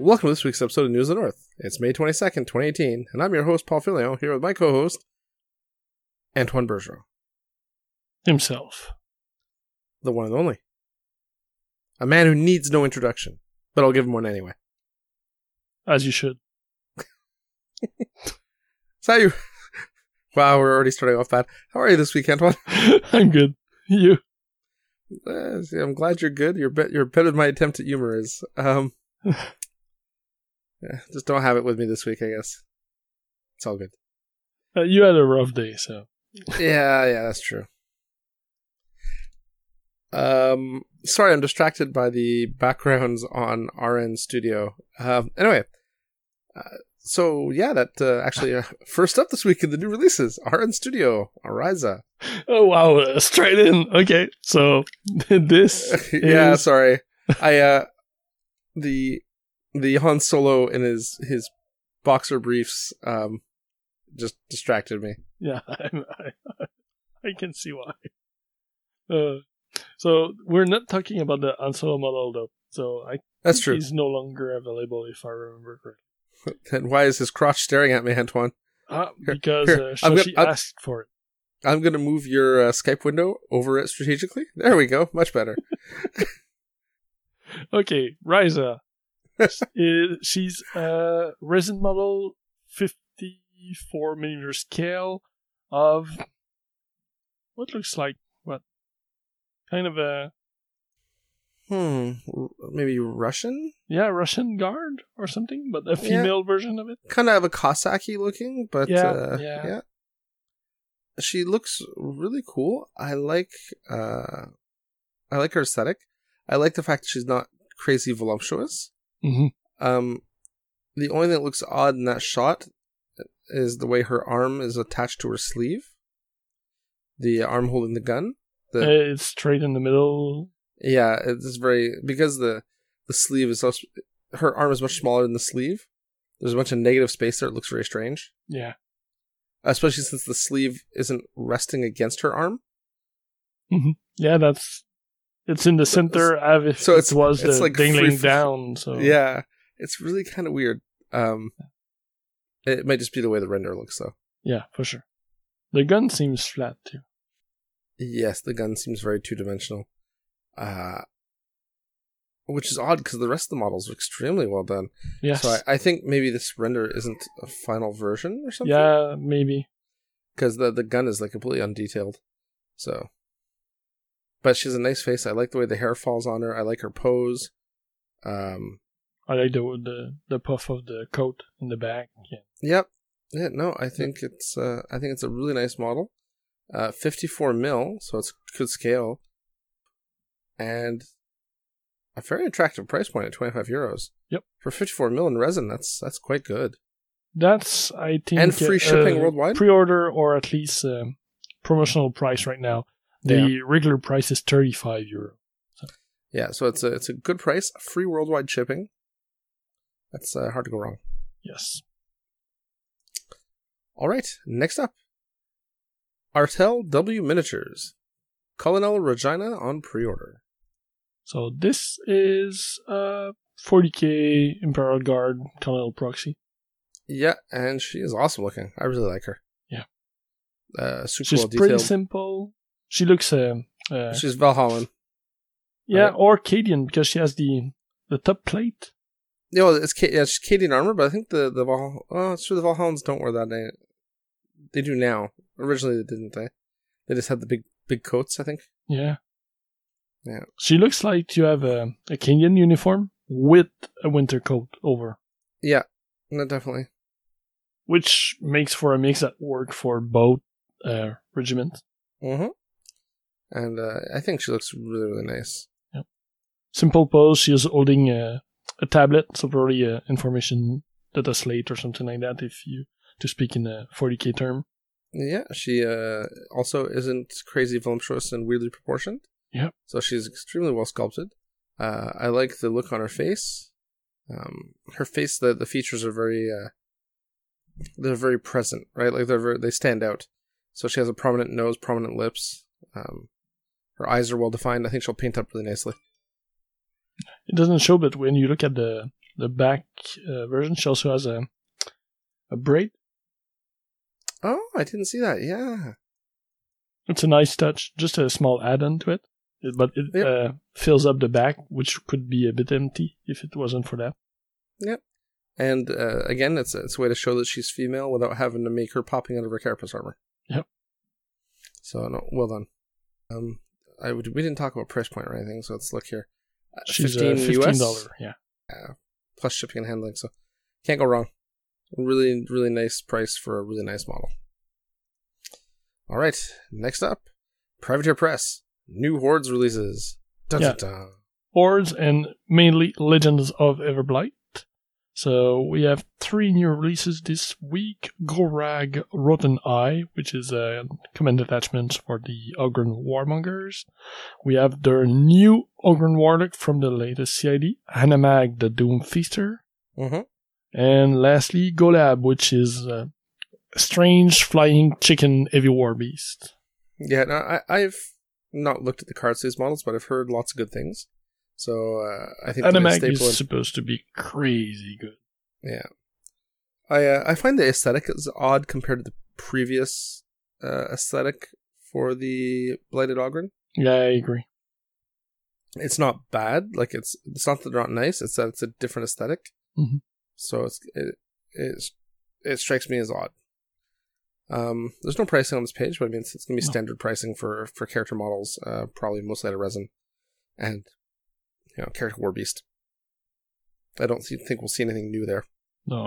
Welcome to this week's episode of News of the North. It's May 22nd, 2018, and I'm your host, Paul Filio, here with my co-host, Antoine Bergeron. Himself. The one and only. A man who needs no introduction, but I'll give him one anyway. As you should. So you... Wow, we're already starting off bad. How are you this week, Antoine? I'm good. You? I'm glad you're good. You're better than my attempt at humor is. Yeah, just don't have it with me this week, I guess. It's all good. You had a rough day, so. Yeah, that's true. Sorry, I'm distracted by the backgrounds on RN Studio. Anyway, actually, first up this week in the new releases, RN Studio, Ariza. Oh, wow, straight in. Okay, so this Yeah, sorry. The Han Solo in his boxer briefs just distracted me. Yeah, I can see why. So we're not talking about the Han Solo model, though. So That's true. He's no longer available, if I remember correctly. Then why is his crotch staring at me, Antoine? Because she asked for it. I'm going to move your Skype window over it strategically. There we go. Much better. Okay, Ryza. She's a resin model, 54mm scale of what looks like what kind of a maybe Russian? Yeah, Russian guard or something, but a female version of it. Kind of a Cossacky looking, but yeah. She looks really cool. I like her aesthetic. I like the fact that she's not crazy voluptuous. Mm-hmm. The only thing that looks odd in that shot is the way her arm is attached to her sleeve. The arm holding the gun. It's straight in the middle. Yeah, it's because the sleeve is her arm is much smaller than the sleeve. There's a bunch of negative space there. It looks very strange. Yeah. Especially since the sleeve isn't resting against her arm. Mm-hmm. Yeah, it's in the center of if so it was it's like dangling down. So yeah, it's really kind of weird. It might just be the way the render looks, though. Yeah, for sure. The gun seems flat too. Yes, the gun seems very two-dimensional, which is odd because the rest of the models are extremely well done. Yes. So I think maybe this render isn't a final version or something. Yeah, maybe. Because the gun is like completely undetailed. So. But she has a nice face. I like the way the hair falls on her. I like her pose. I like the puff of the coat in the back. Yeah. Yep. Yeah. No, I think it's a really nice model. 54mm, so it's good scale, and a very attractive price point at €25. Yep. For 54mm in resin, that's quite good. That's, I think, and free shipping worldwide. Pre-order or at least promotional price right now. The regular price is €35. So. Yeah, so it's a good price, free worldwide shipping. That's hard to go wrong. Yes. All right, next up, Artel W Miniatures, Colonel Regina on pre-order. So this is 40k Imperial Guard Colonel Proxy. Yeah, and she is awesome looking. I really like her. Yeah. Super She's well detailed. pretty simple. She looks... she's Valhallan. Yeah, right? or Cadian, because she has the top plate. Yeah, well, she's Cadian armor, but I think the it's true, the Valhallans don't wear that. They do now. Originally, they didn't. They just had the big coats, I think. Yeah. Yeah. She looks like you have a Cadian uniform with a winter coat over. Yeah, no, definitely. Which makes for a mix that work for both regiments. Mm-hmm. And I think she looks really, really nice. Yep. Simple pose. She is holding a tablet, so probably information data slate or something like that, to speak in a 40k term. Yeah, she also isn't crazy voluptuous and weirdly proportioned. Yeah. So she's extremely well sculpted. I like the look on her face. Her face, the features are very, they're very present, right? Like they stand out. So she has a prominent nose, prominent lips. Her eyes are well defined. I think she'll paint up really nicely. It doesn't show, but when you look at the the back version. She also has a braid. Oh, I didn't see that. Yeah. It's a nice touch, just a small add-on to it. But it fills up the back, which could be a bit empty if it wasn't for that. Yep. And again, it's a way to show that she's female without having to make her popping out of her carapace armor. Yep. So, no, well done. We didn't talk about price point or anything, so let's look here. She's $15 $15, yeah. Plus shipping and handling, so can't go wrong. Really, really nice price for a really nice model. All right, next up, Privateer Press. New Hordes releases. Dun, dun, dun. Hordes and mainly Legends of Everblight. So we have 3 new releases this week. Gorag Rotten Eye, which is a command attachment for the Ogryn Warmongers. We have their new Ogryn Warlock from the latest CID, Hanamag the Doom Feaster. Mm-hmm. And lastly, Golab, which is a strange flying chicken heavy war beast. Yeah, no, I've not looked at the cards of these models, but I've heard lots of good things. So I think Hanamag is supposed to be crazy good. Yeah, I find the aesthetic is odd compared to the previous aesthetic for the Blighted Ogryn. Yeah, I agree. It's not bad. Like it's not that they're not nice. It's that it's a different aesthetic. Mm-hmm. So it strikes me as odd. There's no pricing on this page, but I mean it's gonna be standard pricing for character models. Probably mostly out of resin, and character war beast. I don't think we'll see anything new there. No.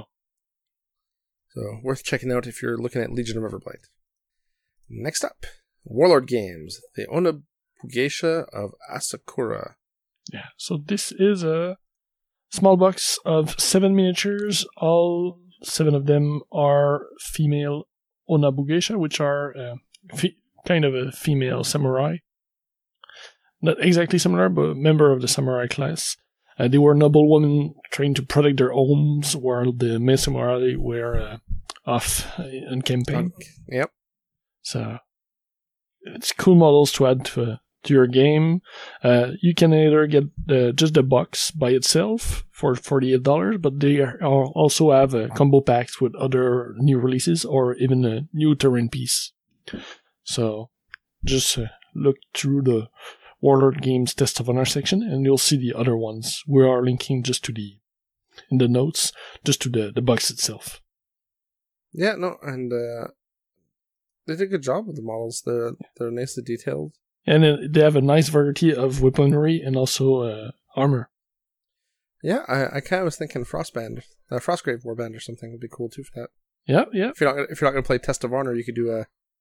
So worth checking out if you're looking at Legion of Everblight. Next up, Warlord Games, the Onabugeisha of Asakura. Yeah, so this is a small box of 7 miniatures. All 7 of them are female Onabugeisha, which are kind of a female samurai. Not exactly similar, but a member of the samurai class. They were noble women trying to protect their homes while the male samurai were off in campaign. Yep. So it's cool models to add to your game. You can either get just the box by itself for $48, but they also have combo packs with other new releases or even a new terrain piece. So just look through the Warlord Games Test of Honor section, and you'll see the other ones. We are linking just to in the notes, just to the box itself. Yeah, no, and they did a good job with the models. They're nicely detailed. And they have a nice variety of weaponry and also armor. Yeah, I kind of was thinking Frostgrave Warband or something would be cool too for that. Yeah, yeah. If you're not going to play Test of Honor, you could do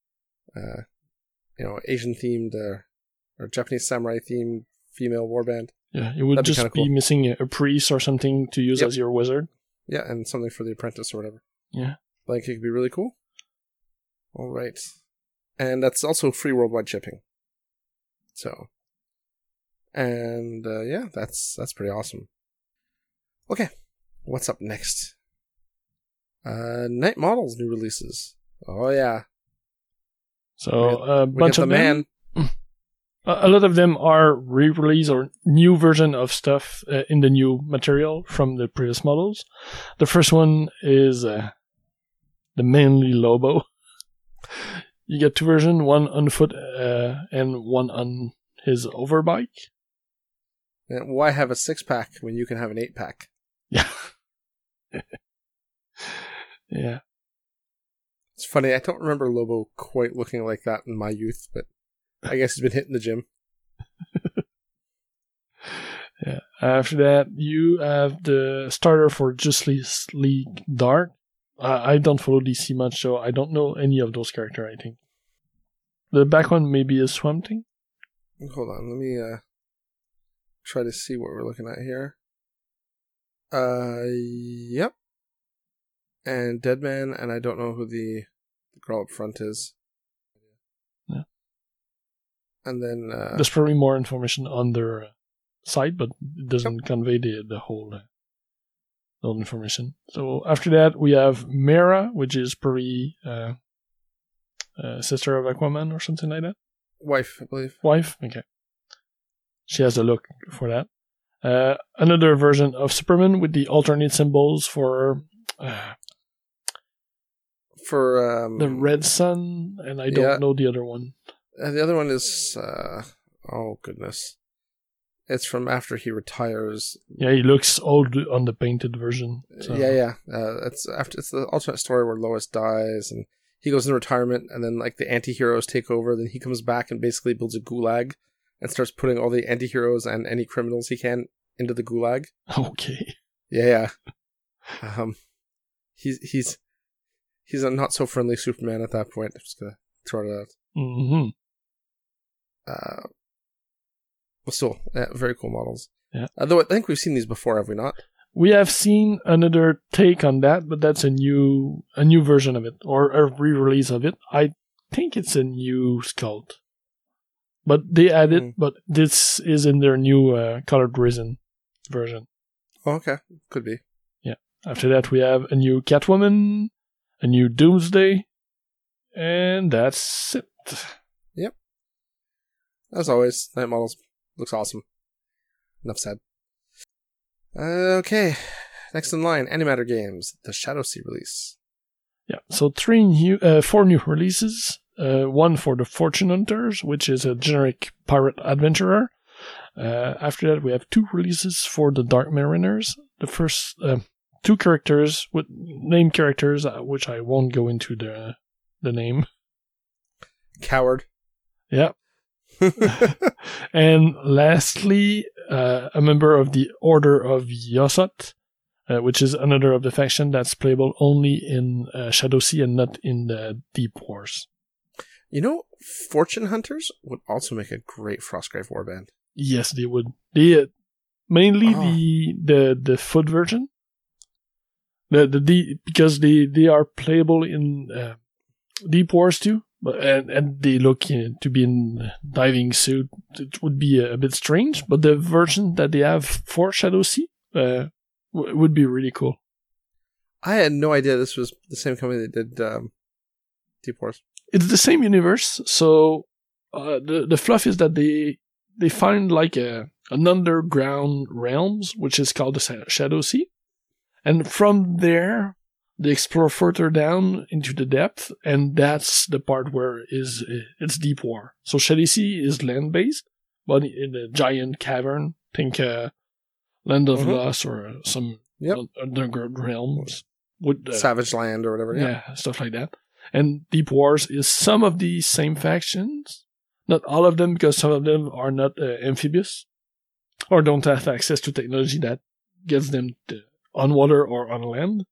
Asian themed or Japanese samurai themed female warband. Yeah, it would just be missing a priest or something to use as your wizard. Yeah, and something for the apprentice or whatever. Yeah. Like it could be really cool. All right. And that's also free worldwide shipping. So, and that's pretty awesome. Okay, what's up next? Night Models new releases. Oh yeah. So a bunch of them. A lot of them are re-release or new version of stuff in the new material from the previous models. The first one is the Manly Lobo. You get 2 versions, one on foot and one on his overbike. And why have a 6-pack when you can have an 8-pack? Yeah. Yeah. It's funny, I don't remember Lobo quite looking like that in my youth, but I guess he's been hitting the gym. Yeah. After that, you have the starter for Justice League Dark. I don't follow DC much, so I don't know any of those characters, I think. The back one maybe is Swamp Thing. Hold on, let me try to see what we're looking at here. Yep. And Deadman, and I don't know who the girl up front is. Yeah. And then there's probably more information on their site, but it doesn't convey the whole information. So after that, we have Mera, which is probably sister of Aquaman or something like that. Wife, I believe. Wife? Okay. She has a look for that. Another version of Superman with the alternate symbols for the red sun, and I don't know the other one. The other one is oh goodness, it's from after he retires. Yeah, he looks old on the painted version. So. It's the alternate story where Lois dies and he goes into retirement, and then like the anti-heroes take over. Then he comes back and basically builds a gulag and starts putting all the anti-heroes and any criminals he can into the gulag. Okay. Yeah. He's a not so friendly Superman at that point. I'm just gonna throw it out. Mm-hmm. But still, very cool models. Yeah. Though I think we've seen these before, have we not? We have seen another take on that, but that's a new version of it, or a re-release of it. I think it's a new Sculpt. But they added, but this is in their new colored resin version. Oh, okay. Could be. Yeah. After that, we have a new Catwoman, a new Doomsday, and that's it. Yep. As always, Night Models looks awesome. Enough said. Okay. Next in line, Animator Games, the Shadowsea release. Yeah. So 4 new releases. One for the Fortune Hunters, which is a generic pirate adventurer. After that, we have 2 releases for the Dark Mariners. The first 2 characters with name characters, which I won't go into the name. Coward. Yeah. And lastly, a member of the Order of Yosot, which is another of the faction that's playable only in Shadowsea and not in the Deep Wars. You know, Fortune Hunters would also make a great Frostgrave warband. Yes, they would. Mainly the foot version. Because they are playable in Deep Wars too, and they look to be in diving suit. It would be a bit strange, but the version that they have for Shadowsea would be really cool. I had no idea this was the same company that did Deep Wars. It's the same universe, so the fluff is that they find like an underground realms, which is called the Shadowsea, and from there they explore further down into the depth, and that's the part where it's Deep War. So Shadowsea is land based, but in a giant cavern. Think Land of Lost or some underground realms with Savage Land or whatever. Yeah, stuff like that. And Deep Wars is some of the same factions. Not all of them, because some of them are not amphibious or don't have access to technology that gets them on water or on land.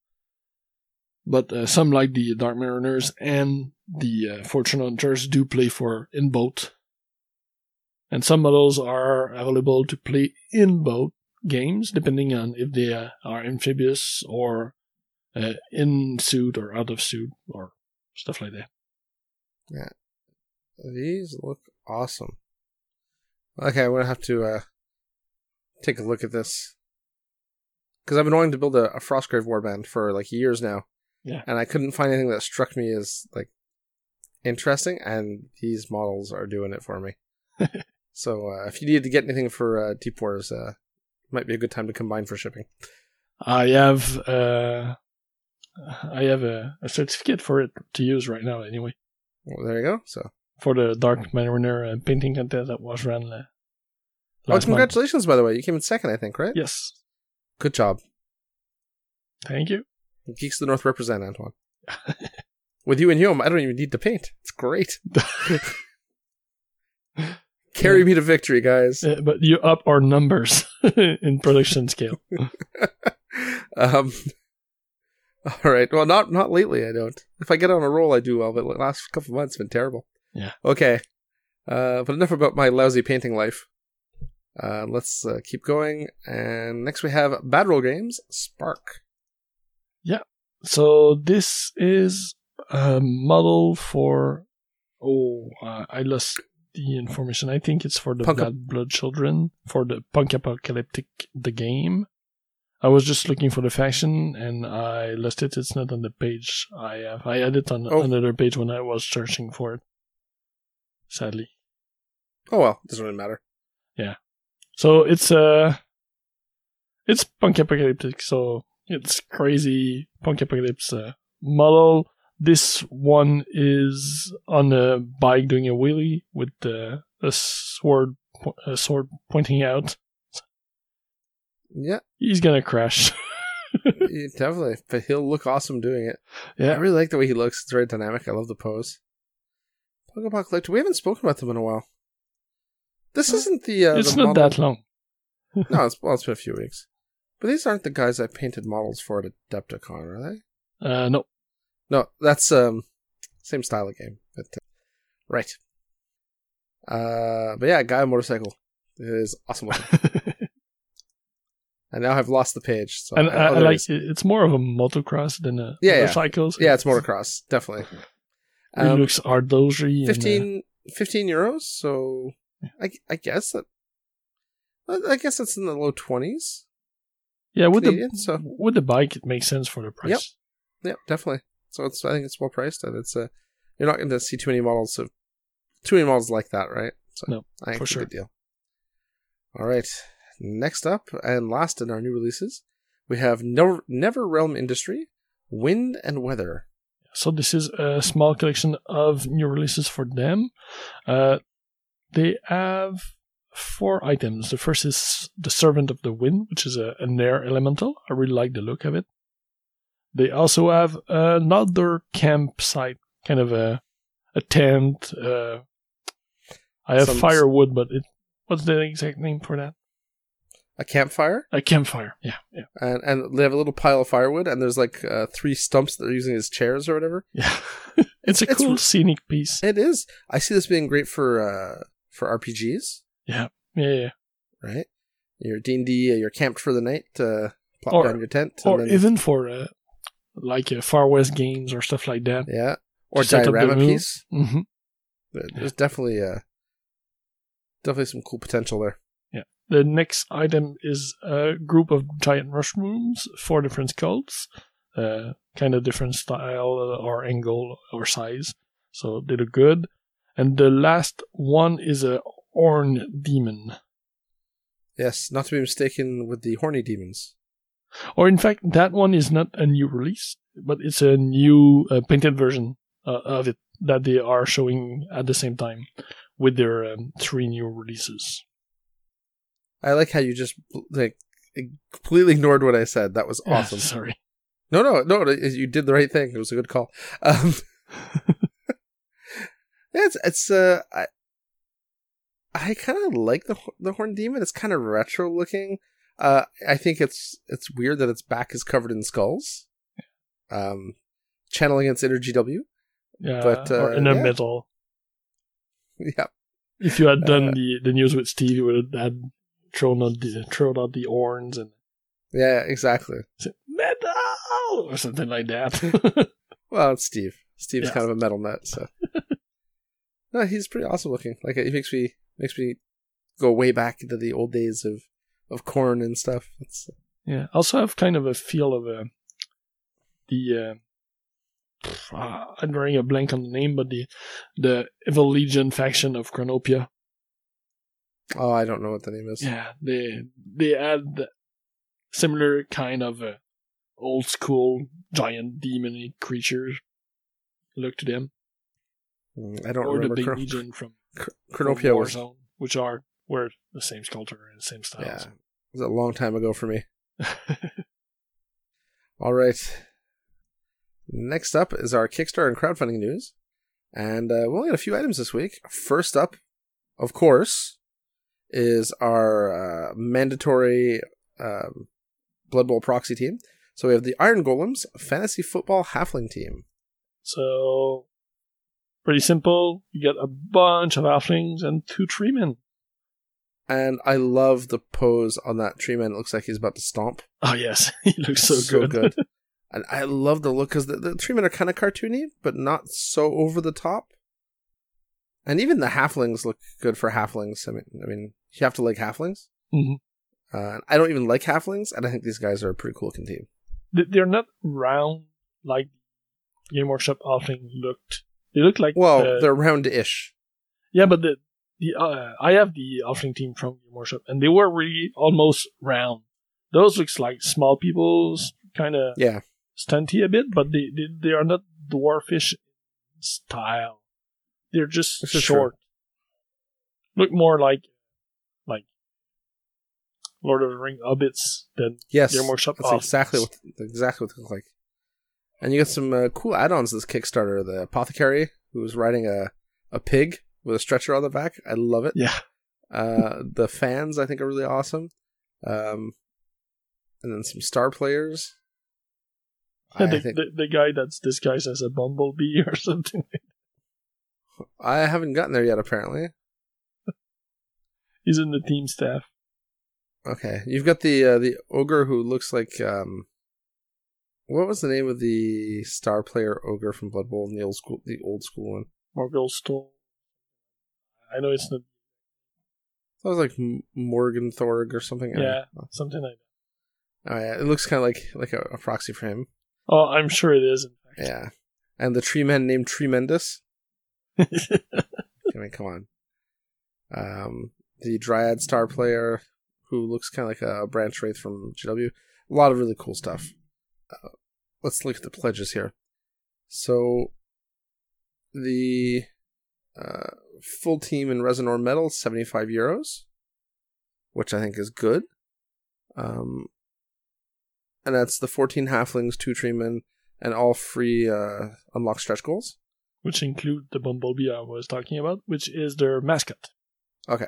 But some, like the Dark Mariners and the Fortune Hunters, do play in both. And some models are available to play in both games, depending on if they are amphibious or in suit or out of suit or stuff like that. Yeah. These look awesome. Okay, I'm going to have to take a look at this. Because I've been wanting to build a Frostgrave warband for like years now. Yeah. And I couldn't find anything that struck me as like interesting, and these models are doing it for me. So if you need to get anything for Deep Wars, might be a good time to combine for shipping. I have a certificate for it to use right now anyway. Well, there you go. So for the Dark Mariner painting contest that was run last congratulations, by the way. You came in second, I think, right? Yes. Good job. Thank you. Geeks of the North represent, Antoine. With you and Hume, I don't even need to paint. It's great. Carry me to victory, guys. But you up our numbers in production scale. All right. Well, not lately, I don't. If I get on a roll, I do well, but the last couple of months have been terrible. Yeah. Okay. But enough about my lousy painting life. Let's keep going. And next we have Bad Roll Games, Spark. Yeah. So this is a model for... I lost the information. I think it's for the Bad Blood Children, for the Punk Apocalyptic, the game. I was just looking for the faction, and I lost it. It's not on the page I have. I had it on another page when I was searching for it. Sadly. Oh well, doesn't really matter. Yeah. So it's a It's punk apocalyptic, so it's crazy punk apocalypse model. This one is on a bike doing a wheelie with a sword pointing out. Yeah. He's gonna crash. Yeah, definitely. But he'll look awesome doing it. Yeah. I really like the way he looks. It's very dynamic. I love the pose. Pokemon Collector. We haven't spoken about them in a while. This isn't the... it's the not model... that long. No, it's been a few weeks. But these aren't the guys I painted models for at Adepticon, are they? No. No, that's same style of game. But, right. But yeah, Gaia Motorcycle is awesome looking. I now have lost the page. So and I like it's more of a motocross than a motorcycles. Yeah, it's motocross, definitely. It looks ardozy. 15 euros, so I guess that... I guess it's in the low 20s. Yeah, with Canadian, the bike, it makes sense for the price. Yep, definitely. So I think it's well priced, and it's you're not going to see too many models like that, right? So no, I think for it's sure. a good deal. All right, next up and last in our new releases, we have Never Realm Industry, Wind and Weather. So this is a small collection of new releases for them. They have 4 items. The first is the Servant of the Wind, which is an air elemental. I really like the look of it. They also have another campsite, kind of a tent. I have firewood, but what's the exact name for that? A campfire? A campfire, yeah. And they have a little pile of firewood, and there's like 3 stumps that they're using as chairs or whatever. Yeah. It's a cool scenic piece. It is. I see this being great for RPGs. Yeah. Right? You're D&D, you're camped for the night, plop down your tent. Or then, even for like Far West games or stuff like that. Yeah. Or diorama piece. Mm-hmm. There's definitely some cool potential there. Yeah. The next item is a group of giant mushrooms, 4 different skulls, kind of different style or angle or size. So they look good. And the last one is a Horn Demon. Yes, not to be mistaken with the Horny Demons. Or in fact, that one is not a new release, but it's a new painted version of it that they are showing at the same time with their 3 new releases. I like how you just completely ignored what I said. That was awesome. Sorry. No, you did the right thing. It was a good call. I kind of like the Horn Demon. It's kind of retro looking. I think it's weird that its back is covered in skulls. Channeling its inner GW. Yeah, but, or in the middle. Yeah. If you had done the news with Steve, you would have thrown out the horns and. Yeah, exactly. Metal or something like that. Well, it's Steve. Steve's kind of a metal nut, so. No, he's pretty awesome looking. Like, it makes me go way back into the old days of corn and stuff. Yeah, also have kind of a feel of I'm drawing a blank on the name, but the Evil Legion faction of Chronopia. Oh, I don't know what the name is. Yeah, they had similar kind of old school giant demon creatures look to them. I don't or remember. The Big Legion from Chronopia Warzone, which were the same sculptor and the same style. Yeah, it was a long time ago for me. All right. Next up is our Kickstarter and crowdfunding news. And we only got a few items this week. First up, of course, is our mandatory Blood Bowl proxy team. So we have the Iron Golems Fantasy Football Halfling team. So, pretty simple. You get a bunch of halflings and 2 treemen. And I love the pose on that treeman. It looks like he's about to stomp. Oh, yes. He looks so good. And I love the look, because the treemen are kind of cartoony, but not so over the top. And even the halflings look good for halflings. I mean, you have to like halflings. Mm-hmm. I don't even like halflings, and I think these guys are a pretty cool looking team. They're not round like Game Workshop halfling looked. They look like... Well, they're round-ish. Yeah, but I have the halfling team from Game Workshop, and they were really almost round. those looks like small people's kind of Yeah. stunty a bit, but they are not dwarfish style. They're just This is short. Look more like Lord of the Rings hobbits than Yes. they're more short. That's exactly what they look like. And you get some cool add-ons to this Kickstarter. The apothecary, who's riding a pig with a stretcher on the back. I love it. Yeah. The fans, I think, are really awesome. And then some star players. Yeah, the guy that's disguised as a bumblebee or something. I haven't gotten there yet, apparently. He's in the team staff. Okay, you've got the ogre who looks like what was the name of the star player ogre from Blood Bowl in the old school one? Morgulstol. I know it's not. That was like Morgan Thorg or something. Yeah, something like that. Oh yeah, it looks kind of like a proxy for him. Oh, I'm sure it is. In fact. Yeah, and the tree man named Tremendous. I mean, come on. The Dryad star player who looks kind of like a Branch Wraith from GW. A lot of really cool stuff. Let's look at the pledges here. So, the full team in Resonor Metal, €75, which I think is good. And that's the 14 halflings, 2 treemen, and all free unlock stretch goals. Which include the bumblebee I was talking about, which is their mascot. Okay.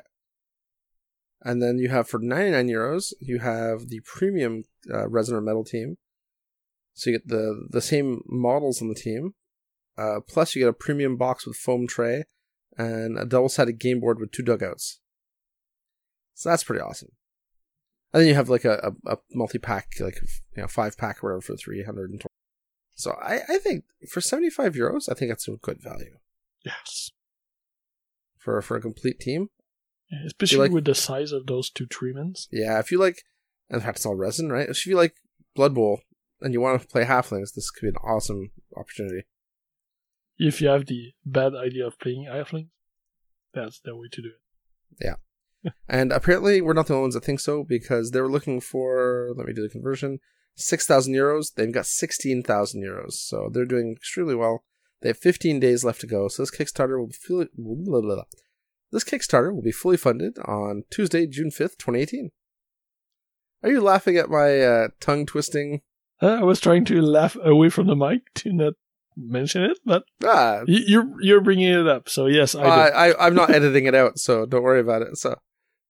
And then you have, for €99, you have the premium Resonor Metal team. So you get the same models on the team. Plus you get a premium box with foam tray and a double-sided game board with 2 dugouts. So that's pretty awesome. And then you have like a multi-pack, like 5-pack or whatever for 320. So I think for €75, I think that's a good value. Yes. For a complete team. Yeah, especially with the size of those 2 treemans. Yeah, if you like, in fact it's all resin, right? If you like Blood Bowl and you want to play halflings, this could be an awesome opportunity. If you have the bad idea of playing halflings, that's the way to do it. Yeah. And apparently we're not the only ones that think so, because they were looking for, let me do the conversion, €6,000. They've got €16,000. So they're doing extremely well. They have 15 days left to go. So this Kickstarter will be fully funded on Tuesday, June 5th, 2018. Are you laughing at my tongue twisting? I was trying to laugh away from the mic to not mention it, but you're bringing it up. So yes, I'm not editing it out, so don't worry about it. So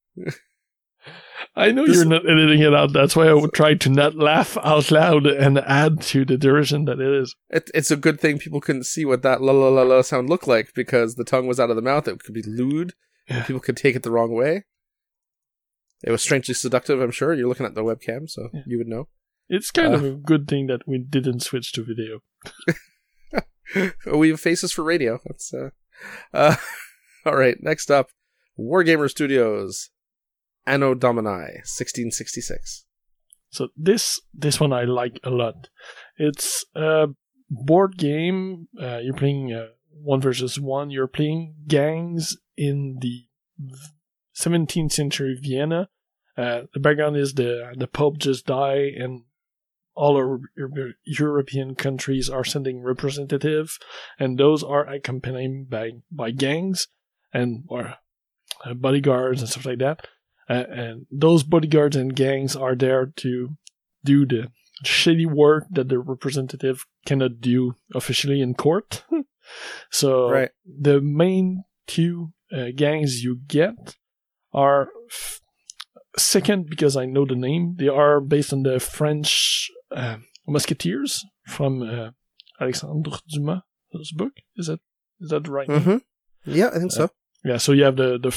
I know you're not editing it out. That's why I would try to not laugh out loud and add to the derision that it is. It's a good thing people couldn't see what that la la la la sound looked like, because the tongue was out of the mouth. It could be lewd. Yeah. People could take it the wrong way. It was strangely seductive, I'm sure. You're looking at the webcam, so you would know. It's kind of a good thing that we didn't switch to video. We have faces for radio. That's all right. Next up, Wargamer Studios, Anno Domini 1666. So this one I like a lot. It's a board game. You're playing 1 versus 1. You're playing gangs in the 17th century Vienna. The background is the Pope just died, and all European countries are sending representatives, and those are accompanied by gangs or bodyguards and stuff like that. And those bodyguards and gangs are there to do the shady work that the representative cannot do officially in court. So the main 2 gangs you get are second, because I know the name. They are based on the French Musketeers from Alexandre Dumas' book. Is that the right name? Yeah, I think so. Yeah, so you have the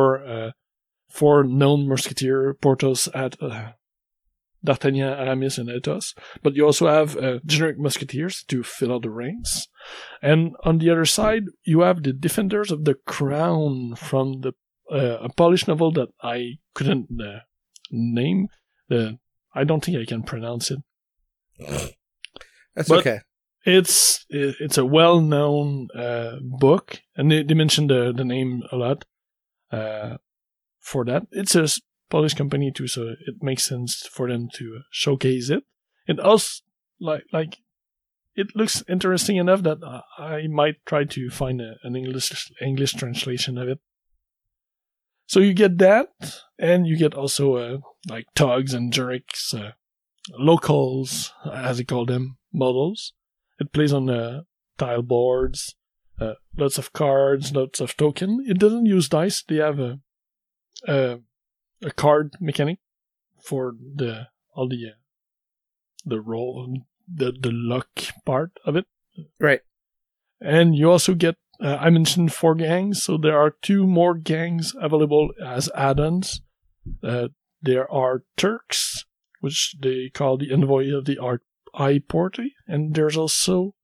4 known Musketeer, Porthos, D'Artagnan, Aramis, and Athos. But you also have generic Musketeers to fill out the ranks. And on the other side, you have the Defenders of the Crown from a Polish novel that I couldn't name. I don't think I can pronounce it. That's okay. It's a well-known book, and they mentioned the name a lot for that. It's a Polish company too, so it makes sense for them to showcase it. It also like it looks interesting enough that I might try to find an English translation of it. So you get that, and you get also like Tugs and Jureks, locals, as they call them, models. It plays on tile boards, lots of cards, lots of token. It doesn't use dice. They have a card mechanic for all the roll, the luck part of it. Right. And you also get, I mentioned 4 gangs, so there are 2 more gangs available as add-ons. There are Turks, which they call the Envoy of the Eye Party, and there's also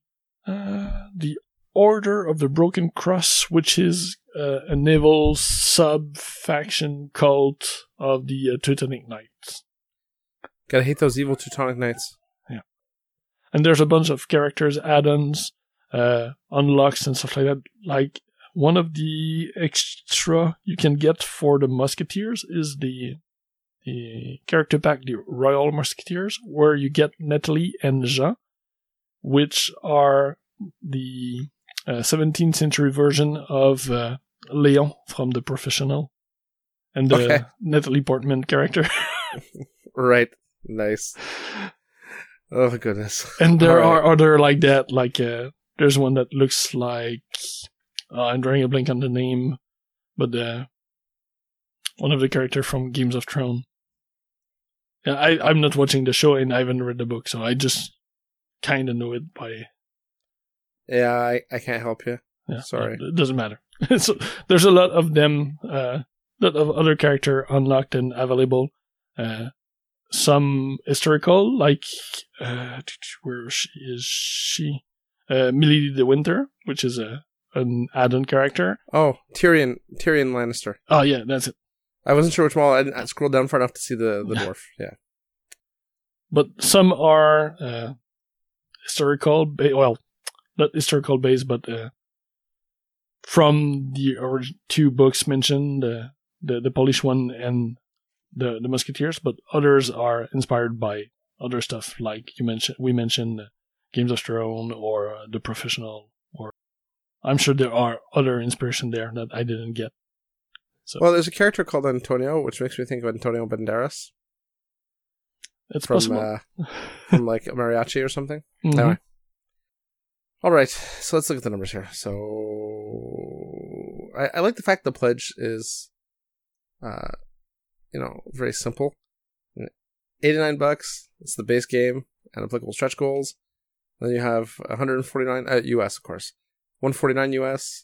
the Order of the Broken Cross, which is a naval sub-faction cult of the Teutonic Knights. Gotta hate those evil Teutonic Knights. Yeah. And there's a bunch of characters, add-ons, unlocks and stuff like that. Like, one of the extra you can get for the Musketeers is the character pack, the Royal Musketeers, where you get Natalie and Jean, which are the 17th century version of Léon from The Professional, and the Natalie Portman character. Right. Nice. Oh, goodness. And there are other like that, like there's one that looks like, I'm drawing a blank on the name, but one of the characters from Games of Thrones. Yeah, I'm not watching the show and I haven't read the book, so I just kind of know it by... Yeah, I can't help you. Yeah, sorry. It doesn't matter. So there's a lot of them, a lot of other character unlocked and available. Some historical, like where is she? Milady the Winter, which is an add-on character. Oh, Tyrion Lannister. Oh yeah, that's it. I wasn't sure which one. I didn't scroll down far enough to see the dwarf. Yeah. But some are historical. Well, not historical based, but from the 2 books mentioned, the Polish one and the Musketeers, but others are inspired by other stuff, like we mentioned Games of Thrones or The Professional, or I'm sure there are other inspiration there that I didn't get. So, well, there's a character called Antonio, which makes me think of Antonio Banderas. It's possible. From like a mariachi or something. Mm-hmm. Anyway. All right, so let's look at the numbers here. So I like the fact the pledge is, very simple. $89. It's the base game and applicable stretch goals. Then you have 149 US, of course. 149 US.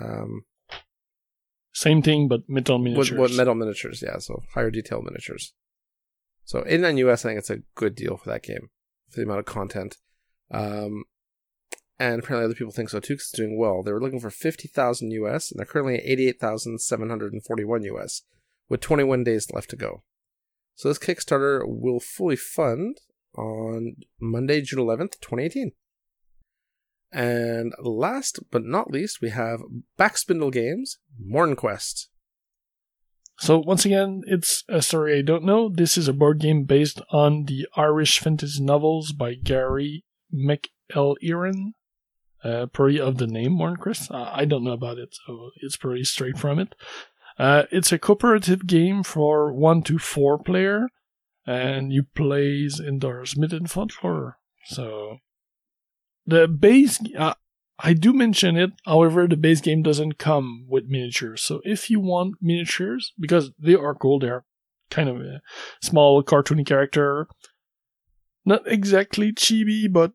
Same thing, but metal miniatures. What metal miniatures? Yeah, so higher detail miniatures. So 89 US, I think it's a good deal for that game for the amount of content. And apparently other people think so too, because it's doing well. They were looking for 50,000 US, and they're currently at 88,741 US, with 21 days left to go. So this Kickstarter will fully fund on Monday, June 11th, 2018. And last but not least, we have Backspindle Games, Morn Quest. So once again, it's a story I don't know. This is a board game based on the Irish fantasy novels by Gary McElheran. Probably of the name Morn Quest. I don't know about it, so it's pretty straight from it. It's a cooperative game for 1 to 4 player, and you plays indoors mid and folklore. So the base, I do mention it. However, the base game doesn't come with miniatures. So if you want miniatures, because they are cool, they're kind of a small cartoony character, not exactly chibi, but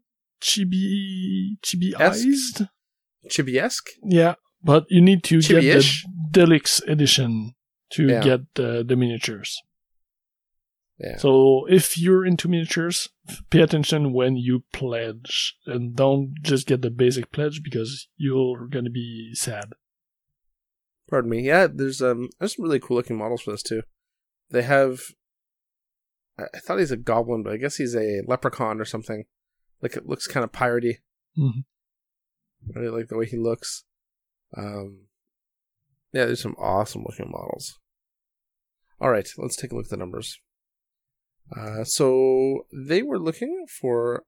chibi-ized. Chibi-esque? Yeah, but you need to Chibi-ish? get the deluxe edition to get the miniatures. Yeah. So if you're into miniatures, pay attention when you pledge, and don't just get the basic pledge because you're gonna be sad. Pardon me. Yeah, there's some really cool looking models for this too. They have, I thought he's a goblin, but I guess he's a leprechaun or something. Like, it looks kind of piratey. Mm-hmm. I really like the way he looks. Yeah, there's some awesome looking models. All right, let's take a look at the numbers. So they were looking for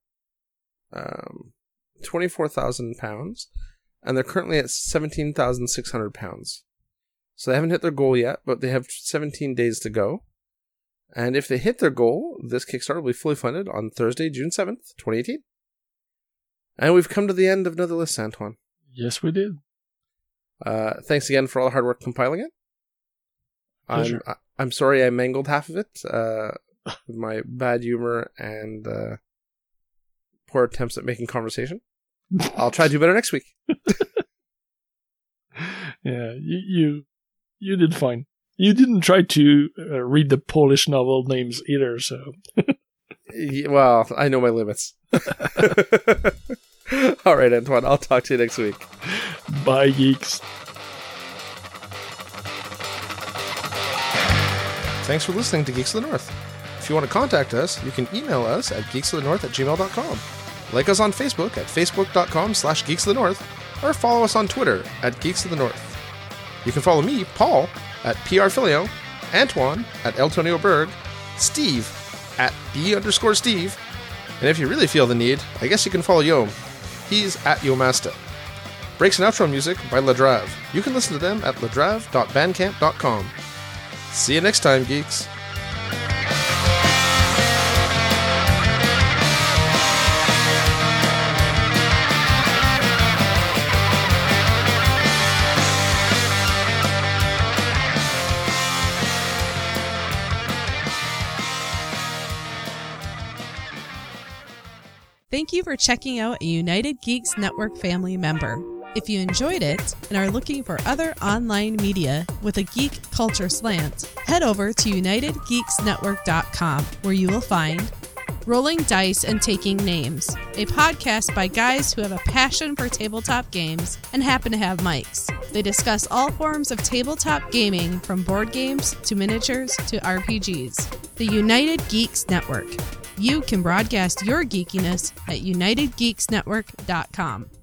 £24,000, and they're currently at £17,600. So they haven't hit their goal yet, but they have 17 days to go. And if they hit their goal, this Kickstarter will be fully funded on Thursday, June 7th, 2018. And we've come to the end of another list, Antoine. Yes, we did. Thanks again for all the hard work compiling it. I'm sorry I mangled half of it with my bad humor and poor attempts at making conversation. I'll try to do better next week. Yeah, you did fine. You didn't try to read the Polish novel names either, so... Well, I know my limits. All right, Antoine, I'll talk to you next week. Bye, geeks. Thanks for listening to Geeks of the North. If you want to contact us, you can email us at geeksofthenorth@gmail.com. Like us on Facebook at facebook.com/geeksofthenorth, or follow us on Twitter at geeksofthenorth. You can follow me, Paul, at PRFilio, Antoine at Eltonio Berg, Steve at B_Steve, and if you really feel the need, I guess you can follow Yom. He's at Yomasta. Breaks and outro music by Ladrave. You can listen to them at ladrave.bandcamp.com. See you next time, geeks. Thank you for checking out a United Geeks Network family member. If you enjoyed it and are looking for other online media with a geek culture slant, head over to UnitedGeeksNetwork.com, where you will find Rolling Dice and Taking Names, a podcast by guys who have a passion for tabletop games and happen to have mics. They discuss all forms of tabletop gaming, from board games to miniatures to RPGs. The United Geeks Network. You can broadcast your geekiness at UnitedGeeksNetwork.com.